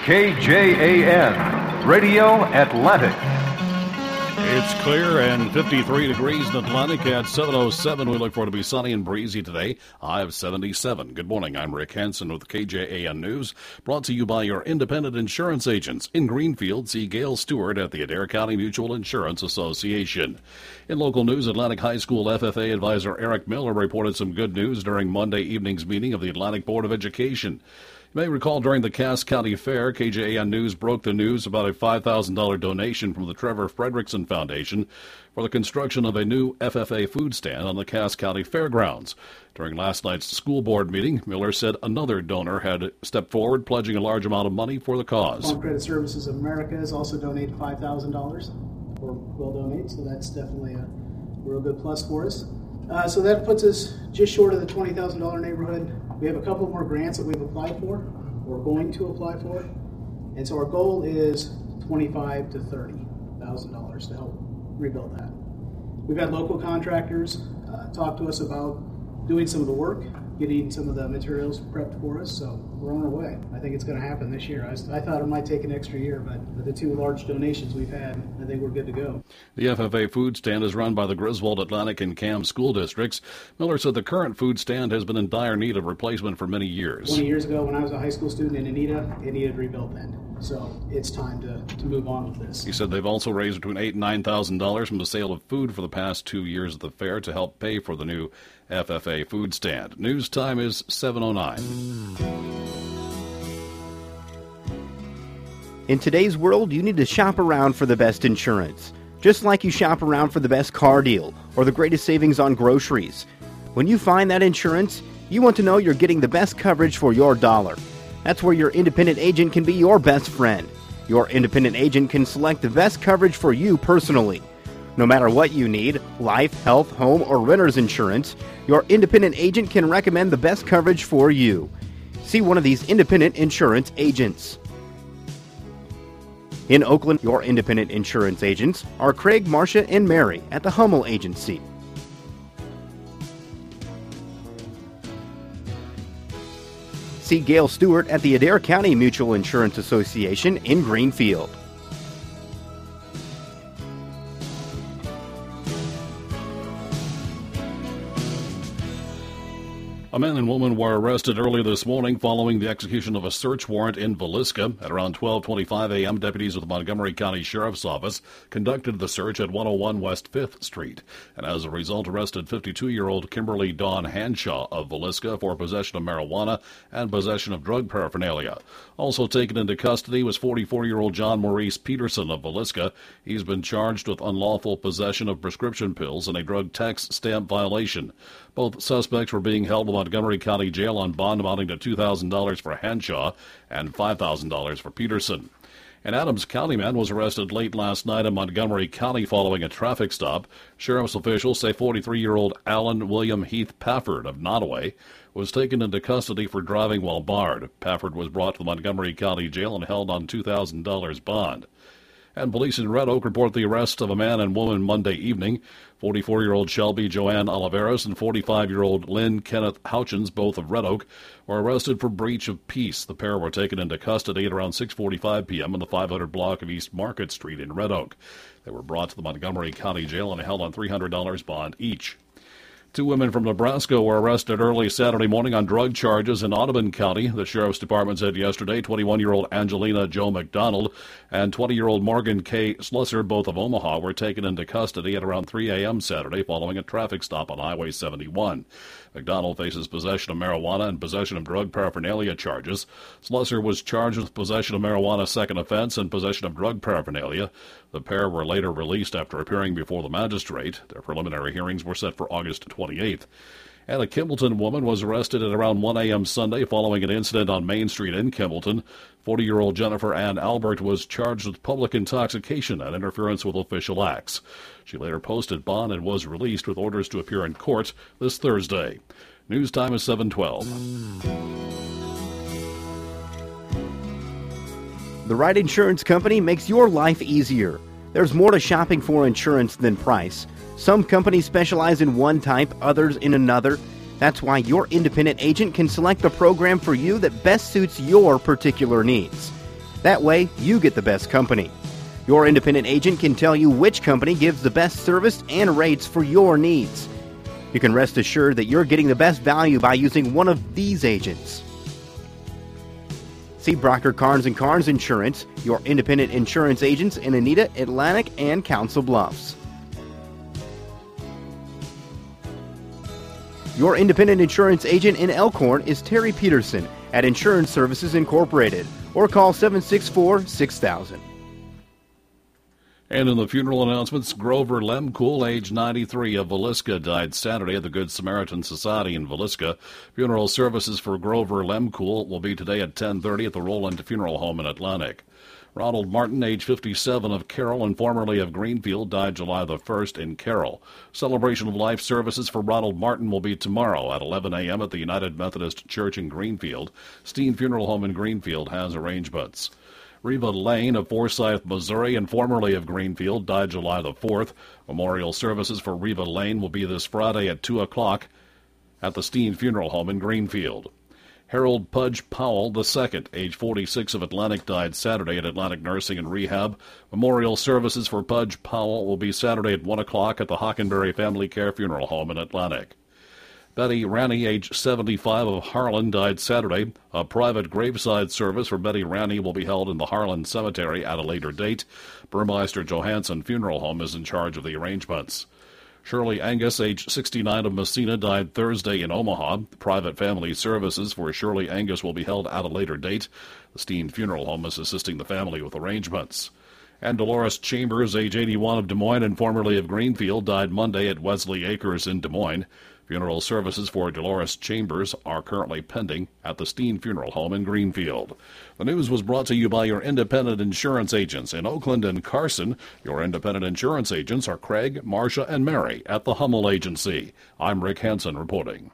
KJAN, Radio Atlantic. It's clear and 53 degrees in Atlantic at 7:07. We look for it to be sunny and breezy today. High of 77. Good morning. I'm Rick Hansen with KJAN News, brought to you by your independent insurance agents. In Greenfield, see Gail Stewart at the Adair County Mutual Insurance Association. In local news, Atlantic High School FFA advisor Eric Miller reported some good news during Monday evening's meeting of the Atlantic Board of Education. You may recall during the Cass County Fair, KJAN News broke the news about a $5,000 donation from the Trevor Fredrickson Foundation for the construction of a new FFA food stand on the Cass County Fairgrounds. During last night's school board meeting, Miller said another donor had stepped forward, pledging a large amount of money for the cause. Home Credit Services of America has also donated $5,000, or will donate, so that's definitely a real good plus for us. So that puts us just short of the $20,000 neighborhood. We have a couple more grants that we've applied for, or going to apply for, and so our goal is $25,000 to $30,000 to help rebuild that. We've had local contractors talk to us about doing some of the work, getting some of the materials prepped for us, so we're on our way. I think it's going to happen this year. I thought it might take an extra year, but with the two large donations we've had, I think we're good to go. The FFA food stand is run by the Griswold, Atlantic, and Cam school districts. Miller said the current food stand has been in dire need of replacement for many years. 20 years ago when I was a high school student in Anita, it needed rebuilt then. So it's time to move on with this. He said they've also raised between $8,000 and $9,000 from the sale of food for the past 2 years at the fair to help pay for the new FFA food stand. News time is 7:09. In today's world, you need to shop around for the best insurance, just like you shop around for the best car deal or the greatest savings on groceries. When you find that insurance, you want to know you're getting the best coverage for your dollar. That's where your independent agent can be your best friend. Your independent agent can select the best coverage for you personally. No matter what you need, life, health, home, or renter's insurance, your independent agent can recommend the best coverage for you. See one of these independent insurance agents. In Oakland, your independent insurance agents are Craig, Marcia, and Mary at the Hummel Agency. See Gail Stewart at the Adair County Mutual Insurance Association in Greenfield. A man and woman were arrested early this morning following the execution of a search warrant in Villisca. At around 12:25 a.m., deputies with the Montgomery County Sheriff's Office conducted the search at 101 West 5th Street, and as a result arrested 52-year-old Kimberly Dawn Hanshaw of Villisca for possession of marijuana and possession of drug paraphernalia. Also taken into custody was 44-year-old John Maurice Peterson of Villisca. He's been charged with unlawful possession of prescription pills and a drug tax stamp violation. Both suspects were being held in Montgomery County Jail on bond amounting to $2,000 for Hanshaw and $5,000 for Peterson. An Adams County man was arrested late last night in Montgomery County following a traffic stop. Sheriff's officials say 43-year-old Alan William Heath Pafford of Nottoway was taken into custody for driving while barred. Pafford was brought to the Montgomery County Jail and held on $2,000 bond. And police in Red Oak report the arrest of a man and woman Monday evening. 44-year-old Shelby Joanne Oliveras and 45-year-old Lynn Kenneth Houchins, both of Red Oak, were arrested for breach of peace. The pair were taken into custody at around 6:45 p.m. in the 500 block of East Market Street in Red Oak. They were brought to the Montgomery County Jail and held on $300 bond each. 2 women from Nebraska were arrested early Saturday morning on drug charges in Audubon County. The Sheriff's Department said yesterday 21-year-old Angelina Joe McDonald and 20-year-old Morgan K. Slusser, both of Omaha, were taken into custody at around 3 a.m. Saturday following a traffic stop on Highway 71. McDonald faces possession of marijuana and possession of drug paraphernalia charges. Slusser was charged with possession of marijuana second offense and possession of drug paraphernalia. The pair were later released after appearing before the magistrate. Their preliminary hearings were set for August 28th. And a Kimballton woman was arrested at around 1 a.m. Sunday following an incident on Main Street in Kimballton. 40-year-old Jennifer Ann Albert was charged with public intoxication and interference with official acts. She later posted bond and was released with orders to appear in court this Thursday. News time is 7:12. The right insurance company makes your life easier. There's more to shopping for insurance than price. Some companies specialize in one type, others in another. That's why your independent agent can select the program for you that best suits your particular needs. That way, you get the best company. Your independent agent can tell you which company gives the best service and rates for your needs. You can rest assured that you're getting the best value by using one of these agents. See Brocker Carnes & Carnes Insurance, your independent insurance agents in Anita, Atlantic, and Council Bluffs. Your independent insurance agent in Elkhorn is Terry Peterson at Insurance Services Incorporated, or call 764-6000. And in the funeral announcements, Grover Lemcool, age 93, of Villisca, died Saturday at the Good Samaritan Society in Villisca. Funeral services for Grover Lemcool will be today at 10:30 at the Roland Funeral Home in Atlantic. Ronald Martin, age 57, of Carroll and formerly of Greenfield, died July the 1st in Carroll. Celebration of life services for Ronald Martin will be tomorrow at 11 a.m. at the United Methodist Church in Greenfield. Steen Funeral Home in Greenfield has arrangements. Reva Lane of Forsyth, Missouri, and formerly of Greenfield, died July the 4th. Memorial services for Reva Lane will be this Friday at 2 o'clock at the Steen Funeral Home in Greenfield. Harold Pudge Powell II, age 46, of Atlantic, died Saturday at Atlantic Nursing and Rehab. Memorial services for Pudge Powell will be Saturday at 1 o'clock at the Hockenberry Family Care Funeral Home in Atlantic. Betty Ranney, age 75, of Harlan, died Saturday. A private graveside service for Betty Ranney will be held in the Harlan Cemetery at a later date. Burmeister Johansson Funeral Home is in charge of the arrangements. Shirley Angus, age 69, of Messina, died Thursday in Omaha. Private family services for Shirley Angus will be held at a later date. The Steen Funeral Home is assisting the family with arrangements. And Dolores Chambers, age 81, of Des Moines and formerly of Greenfield, died Monday at Wesley Acres in Des Moines. Funeral services for Dolores Chambers are currently pending at the Steen Funeral Home in Greenfield. The news was brought to you by your independent insurance agents in Oakland and Carson. Your independent insurance agents are Craig, Marcia, and Mary at the Hummel Agency. I'm Rick Hansen reporting.